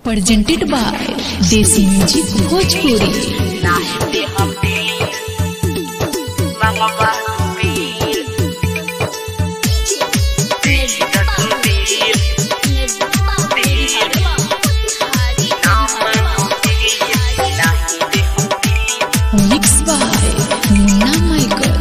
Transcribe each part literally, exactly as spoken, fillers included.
presented by Desi Music Bhojpuri. Mixed by Munna Michael.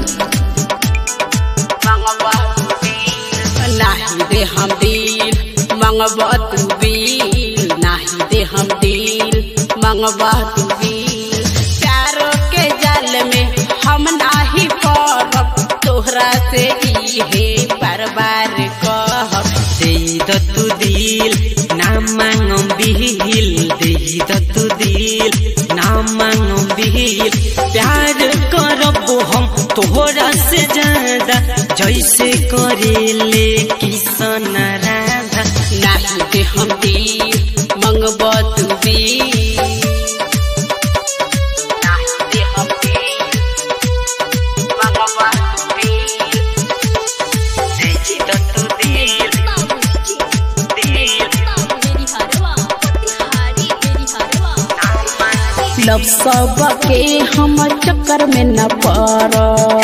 नहीं दे हम दिल मंगवा तू बिल, नहीं दे हम दिल मंगवा तू बिल। प्यारों के जाल में हम नाही पड़ब, तोहरा से इहे बार बार कहब। दे द तू दिल ना मांगम बिल, दे द तू दिल ना मांगम बिल। प्यार करब हम तोहरा से ज्यादा, जैसे करेले किसन राधा। नहीं दे हम दिल मंगवा तू बिल, नहीं दे हम दिल मंगवा तू बिल। दे द तू दिल लब सब के हम चक्कर में न पड़,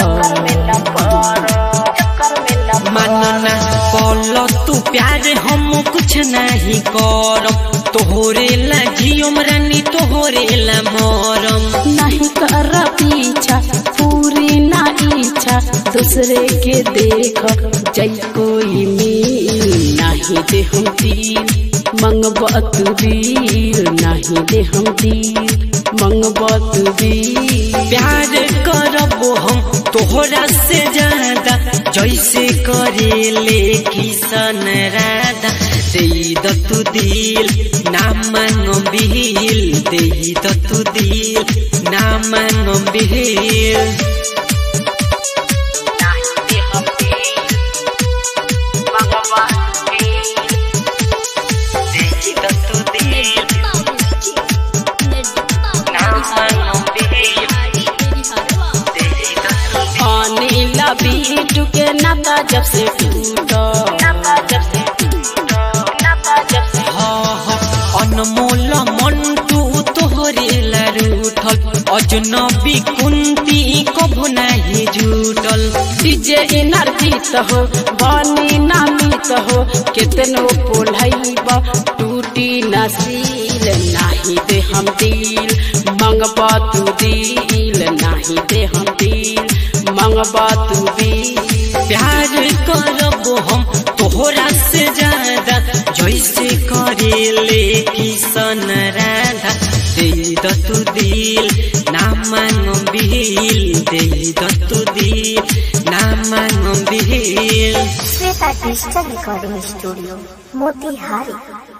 मानना बोलो तू प्यार हम कुछ नहीं करम। तोहरे ला जियम रानी, तोहरे ला मरम। नहीं कर पीछा पूरी ना इच्छा, दूसरे के देख जय कोई मिल। नहीं दे हम दिल मंगवा तू दिल, नहीं दे हम दिल मंगवा तू दिल। प्यार करब हम तोहरा से ज्यादा, जैसे करेले किसन राधा। दे द तू दिल ना मांगम बिल, दे द तू दिल ना मांगम बिल। नहीं दे हम दिल मंगवा तू दिल, दे द तू दिल ना मांगम बिल, दे द तू अनिल बीटू के नाता जब से टूटा, नाता जब से टूटा, नाता जब से अनमोल मंटू तोहरे ला रूठल। अजनबी कुंती कभू नहीं झूठल। डीजे एनर्जीत हो बनी नामित हो, कितनो पोलैब टूटी नसील। नहीं दे हम दिल मंगवा तू दिल, नहीं दे हम दिल मंगवा तू दिल। प्यार करब हम तोहरा से ज्यादा, जैसे करेले किसन राधा। दे द तू दिल ना मांगम बिल, दे द तू दिल ना मांगम बिल। Shweta digital recording studio Motihari.